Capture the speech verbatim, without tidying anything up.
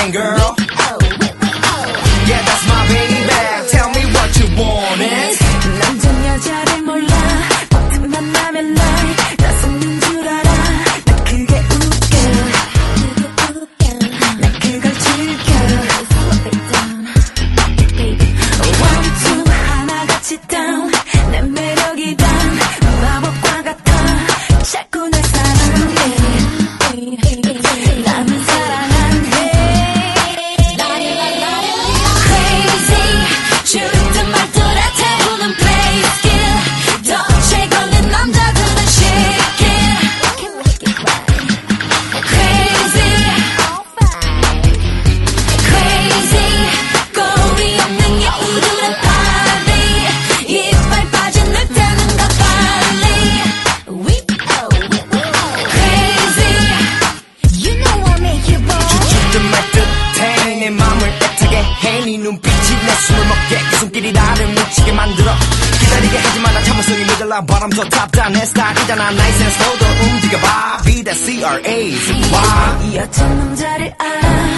fine girl. Yeah, that's my baby. Tell me what you want it. 남자 여자를 몰라. 버튼 만나면 날 나서는 줄 알아. 나 그게 웃겨. 나 그걸 즐겨. One, two, 하나같이 down. 내 매력이 단 마법과 같아. 자꾸 날 사랑해. 나는 사랑해. Crazy. 주든 말들에 태우는 play skill. 더 최고는 남자들은 shake it. Crazy. Crazy. 꼬리 없는 여우들은 party. 이빨 빠진 늑대는 더 빨리. Crazy. You know I make you boy. 주든 말 듯해 내 맘을 애타게 해. 네 눈빛이 내 숨을 먹게 그 손길이 나를 묻히게 만들어. 기다리게 하지만 나 참을성이 모자라. 바람 더 탑다 내 스타일이잖아. 나의 센스도 움직여봐. Be that C R A. 이 어떤 남자를 알아.